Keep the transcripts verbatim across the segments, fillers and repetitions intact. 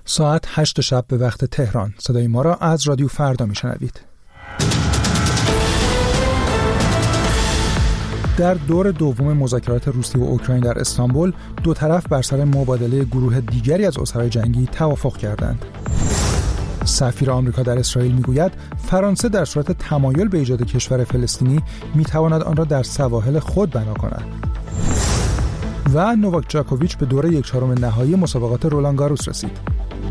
ساعت هشت شب به وقت تهران. صدای ما را از رادیو فردا میشنوید. در دور دوم مذاکرات روسیه و اوکراین در استانبول، دو طرف بر سر مبادله گروه دیگری از اسرای جنگی توافق کردند. سفیر آمریکا در اسرائیل میگوید فرانسه در صورت تمایل به ایجاد کشور فلسطینی میتواند آن را در سواحل خود بنا کند. و نوواک جاکوویچ به دور یک چهارم نهایی مسابقات رولان گاروس رسید.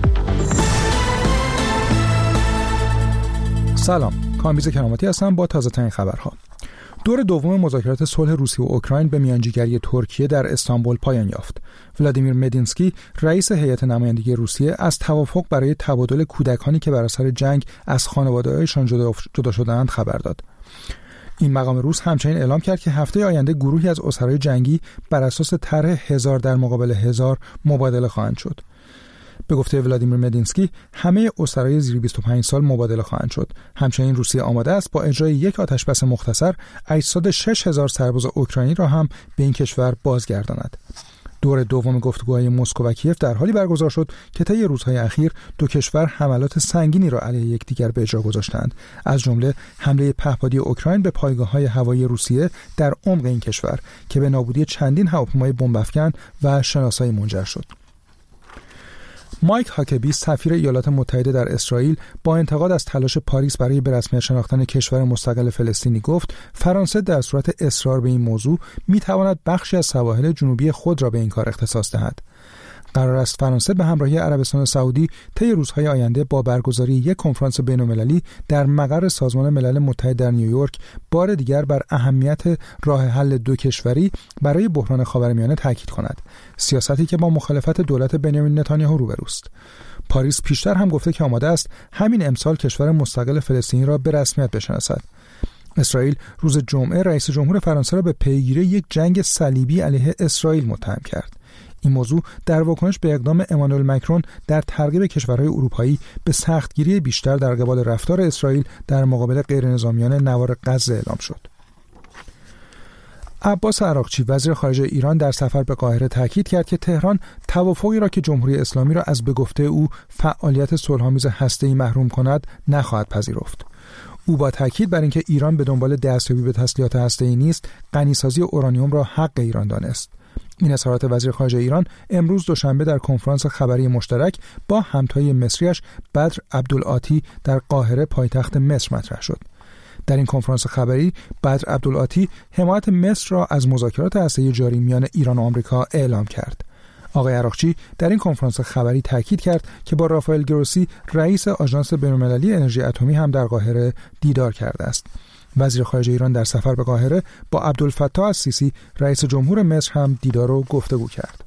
سلام، کامبیز کراماتی هستم با تازه ترین خبرها. دور دوم مذاکرات صلح روسیه و اوکراین به میانجیگری ترکیه در استانبول پایان یافت. ولادیمیر مدینسکی، رئیس هیئت نمایندگی روسیه، از توافق برای تبادل کودکانی که بر اثر جنگ از خانواده‌هایشان جدا, جدا شده‌اند خبر داد. این مقام روس همچنین اعلام کرد که هفته آینده گروهی از اسرای جنگی بر اساس طرح هزار در مقابل هزار مبادله خواهند شد. به گفته ولادیمیر مدینسکی، همه اسرای زیر بیست و پنج سال مبادله خواهند شد. همچنین روسیه آماده است با اجرای یک آتشبس مختصر اجساد شش هزار سرباز اوکراینی را هم به این کشور بازگرداند. دور دوم گفتگوهای مسکو و کیف در حالی برگزار شد که طی روزهای اخیر دو کشور حملات سنگینی را علیه یکدیگر به اجرا گذاشتند، از جمله حمله پهپادی اوکراین به پایگاه‌های هوایی روسیه در عمق این کشور که به نابودی چندین هواپیمای بمب‌افکن و شناسایی منجر شد. مایک هاکبی، سفیر ایالات متحده در اسرائیل، با انتقاد از تلاش پاریس برای به رسمیت شناختن کشور مستقل فلسطینی گفت فرانسه در صورت اصرار به این موضوع می‌تواند بخشی از سواحل جنوبی خود را به این کار اختصاص دهد. قرار است فرانسه به همراهی عربستان سعودی طی روزهای آینده با برگزاری یک کنفرانس بین‌المللی در مقر سازمان ملل متحد در نیویورک بار دیگر بر اهمیت راه حل دو کشوری برای بحران خاورمیانه تاکید کند، سیاستی که با مخالفت دولت بنیامین نتانیاهو روبروست. پاریس پیشتر هم گفته که آماده است همین امسال کشور مستقل فلسطینی را به رسمیت بشناسد. اسرائیل روز جمعه رئیس جمهور فرانسه را به پیگیری یک جنگ صلیبی علیه اسرائیل متهم کرد. این موضوع در واکنش به اقدام امانوئل مکرون در ترغیب کشورهای اروپایی به سختگیری بیشتر در قبال رفتار اسرائیل در مقابل غیرنظامیان نوار غزه اعلام شد. عباس عراقچی، وزیر خارجه ایران، در سفر به قاهره تاکید کرد که تهران توافقی را که جمهوری اسلامی را از به گفته او فعالیت صلح‌آمیز هسته‌ای محروم کند نخواهد پذیرفت. او با تاکید بر اینکه ایران به دنبال دستیابی به تسلیحات هسته‌ای نیست، غنیسازی اورانیوم را حق ایران دانست. این اظهارات وزیر خارجه ایران امروز دوشنبه در کنفرانس خبری مشترک با همتای مصریش بدر عبدالعاطی در قاهره پایتخت مصر مطرح شد. در این کنفرانس خبری بدر عبدالعاطی حمایت مصر را از مذاکرات هسته‌ای جاری میان ایران و آمریکا اعلام کرد. آقای عراقچی در این کنفرانس خبری تاکید کرد که با رافائل گروسی، رئیس آژانس بین‌المللی انرژی اتمی، هم در قاهره دیدار کرده است. وزیر خارجه ایران در سفر به قاهره با عبدالفتاح السیسی، رئیس جمهور مصر، هم دیدار و گفتگو کرد.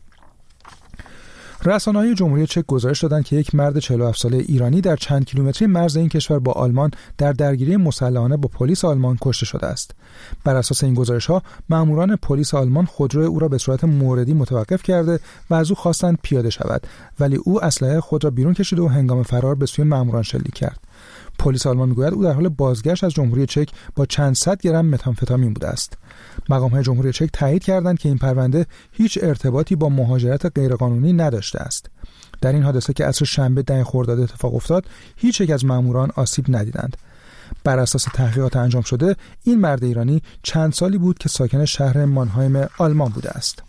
رسانه‌های جمهوری چک گزارش دادند که یک مرد چهل و هفت ساله ایرانی در چند کیلومتری مرز این کشور با آلمان در درگیری مسلحانه با پلیس آلمان کشته شده است. بر اساس این گزارش‌ها، ماموران پلیس آلمان خودروی او را به صورت موردی متوقف کرده و از او خواستند پیاده شود، ولی او اسلحه خود را بیرون کشید و هنگام فرار به سوی ماموران شلیک کرد. پلیس آلمان میگوید او در حال بازگشت از جمهوری چک با چند صد گرم متامفتامین بوده است. مقام‌های جمهوری چک تایید کردند که این پرونده هیچ ارتباطی با مهاجرت غیرقانونی نداشته است. در این حادثه که عصر شنبه ده خرداد اتفاق افتاد، هیچ یک از ماموران آسیب ندیدند. بر اساس تحقیقات انجام شده، این مرد ایرانی چند سالی بود که ساکن شهر مانهایم آلمان بوده است.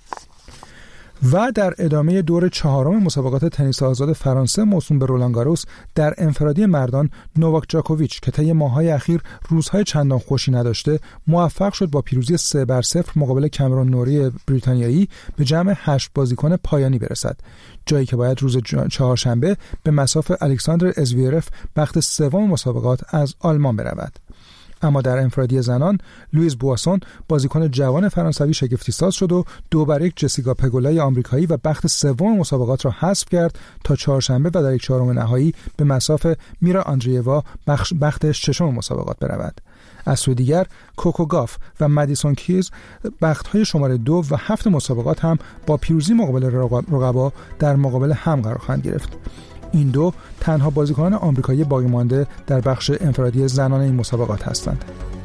و در ادامه دور چهارم مسابقات تنیس آزاد فرانسه موسوم به رولان گاروس، در انفرادی مردان نوواک جاکوویچ که طی ماه‌های اخیر روزهای چندان خوشی نداشته، موفق شد با پیروزی سه بر صفر مقابل کامرون نوری بریتانیایی به جمع هشت بازیکن پایانی برسد، جایی که باید روز چهارشنبه به مصاف الکساندر ازویرف بخت سوم مسابقات از آلمان برود. اما در انفرادی زنان، لوئیس بواسون، بازیکن جوان فرانسوی، شگفتی ساز شد و دو بر یک جسیکا پگولای آمریکایی و بخت سوم مسابقات را حذف کرد تا چهارشنبه و در یک چهارم نهایی به مصاف میرا آندریوا بخت ششم مسابقات برود. از سوی دیگر، کوکو گاف و مدیسون کیز بخت‌های شماره دو و هفت مسابقات هم با پیروزی مقابل رقبا در مقابل هم قرار خواهند گرفت. این دو تنها بازیکنان آمریکایی باقی مانده در بخش انفرادی زنان این مسابقات هستند.